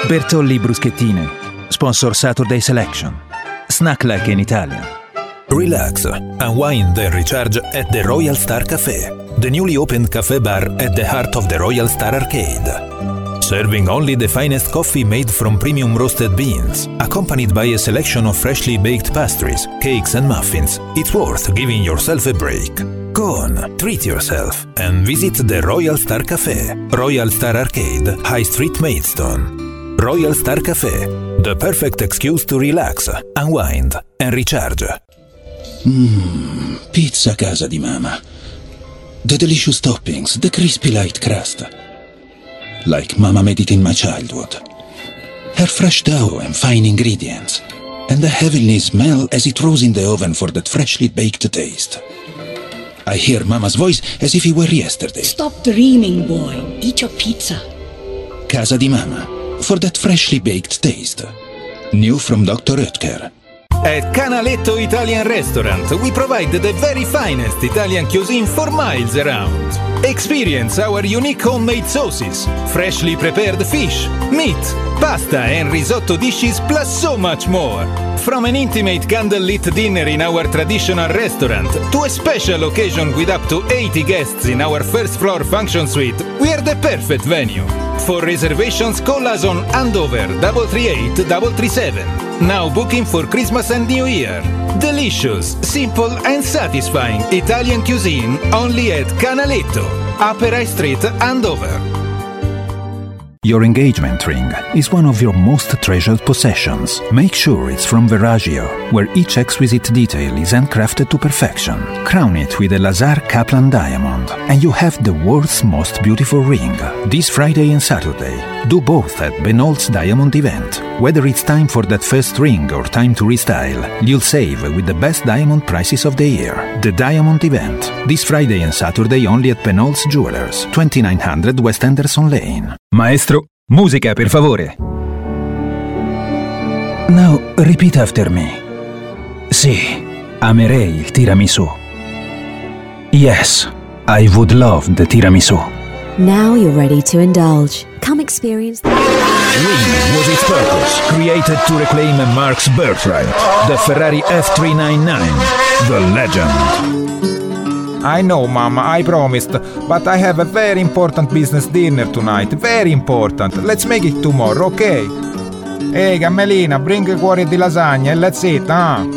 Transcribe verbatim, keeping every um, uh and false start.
Bertolli Bruschettine, sponsor Saturday Selection. Snack like in Italian. Relax, unwind and recharge at the Royal Star Cafe, the newly opened cafe bar at the heart of the Royal Star Arcade. Serving only the finest coffee made from premium roasted beans, accompanied by a selection of freshly baked pastries, cakes and muffins, it's worth giving yourself a break. Go on, treat yourself, and visit the Royal Star Cafe, Royal Star Arcade, High Street, Maidstone. Royal Star Cafe, the perfect excuse to relax, unwind and recharge. Mmm, pizza casa di mama. The delicious toppings, the crispy light crust. Like mama made it in my childhood. Her fresh dough and fine ingredients. And the heavenly smell as it rose in the oven for that freshly baked taste. I hear mama's voice as if it were yesterday. Stop dreaming, boy. Eat your pizza. Casa di mama. For that freshly baked taste. New from Doctor Oetker. At Canaletto Italian Restaurant, we provide the very finest Italian cuisine for miles around. Experience our unique homemade sauces, freshly prepared fish, meat, pasta and risotto dishes, plus so much more. From an intimate candlelit dinner in our traditional restaurant to a special occasion with up to eighty guests in our first floor function suite, we are the perfect venue. For reservations, call us on Andover double three eight double three seven. Now booking for Christmas and New Year. Delicious, simple and satisfying Italian cuisine only at Canaletto, Upper High Street, Andover. Your engagement ring is one of your most treasured possessions. Make sure it's from Veragio, where each exquisite detail is handcrafted to perfection. Crown it with a Lazar Kaplan diamond, and you have the world's most beautiful ring. This Friday and Saturday, do both at Benol's Diamond event. Whether it's time for that first ring or time to restyle, you'll save with the best diamond prices of the year. The Diamond event, this Friday and Saturday only at Benol's Jewelers, twenty-nine hundred West Henderson Lane. Maestro, musica per favore. Now, repeat after me. Sì, amerei il tiramisù. Yes, I would love the tiramisù. Now you're ready to indulge. Come experience the... Winning was its purpose, created to reclaim Mark's birthright, the Ferrari F three ninety-nine, the legend. I know, Mama, I promised, but I have a very important business dinner tonight, very important. Let's make it tomorrow, okay? Hey, Gammelina, bring a cuore di lasagna and let's eat, huh?